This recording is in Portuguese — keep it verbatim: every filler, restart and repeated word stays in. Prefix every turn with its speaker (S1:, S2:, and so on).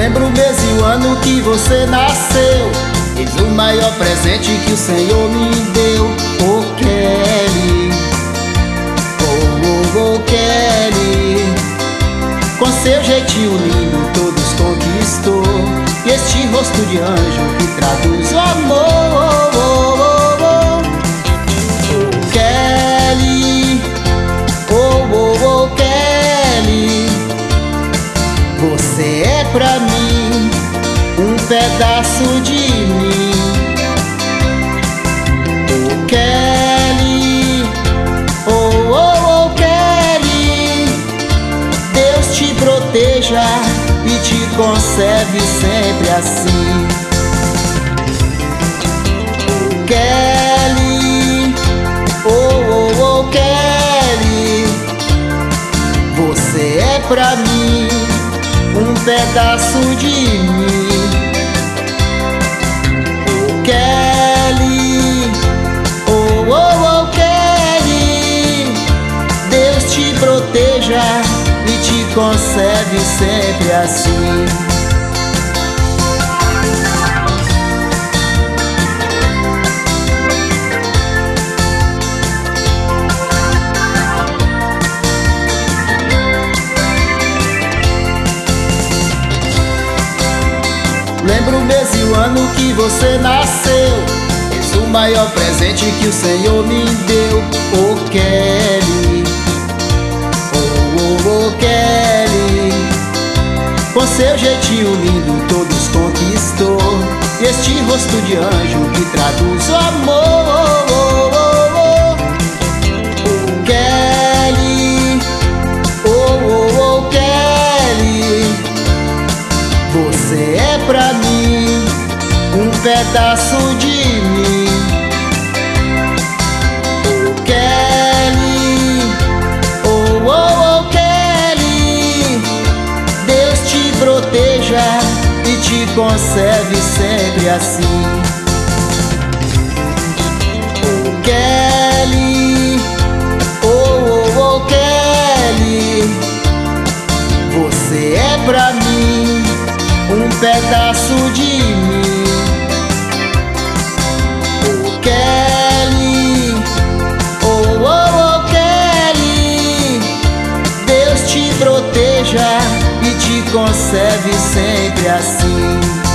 S1: Lembro o mês e o ano que você nasceu. Eis o maior presente que o Senhor me deu. Oh Kelly, oh, oh, oh Kelly, com seu jeitinho lindo todos conquistou. E este rosto de anjo que traduz o amor. Oh, oh, oh. Oh Kelly, oh, oh, oh Kelly, você é pra mim um pedaço de mim. Oh Kelly, oh, oh, oh Kelly, Deus te proteja e te conserve sempre assim. Oh Kelly, oh, oh, oh Kelly, você é pra mim um pedaço de mim. Oh Kelly, oh, oh, oh Kelly, Deus te proteja e te conserve sempre assim. Lembro o mês e o ano que você nasceu. Eis o maior presente que o Senhor me deu. Oh Kelly, oh, oh, oh Kelly, com seu jeitinho lindo todos conquistou. E este rosto de anjo que traduz o amor. Oh, oh, oh. Oh Kelly, oh, oh, oh Kelly, você é pra mim um pedaço de mim. Oh Kelly, oh, oh, oh Kelly, Deus te proteja e te conserve sempre assim. Oh Kelly, oh, oh, oh Kelly, você é pra mim um pedaço de mim. Oh Kelly, oh, oh, oh Kelly, Deus te proteja e te conserve sempre assim.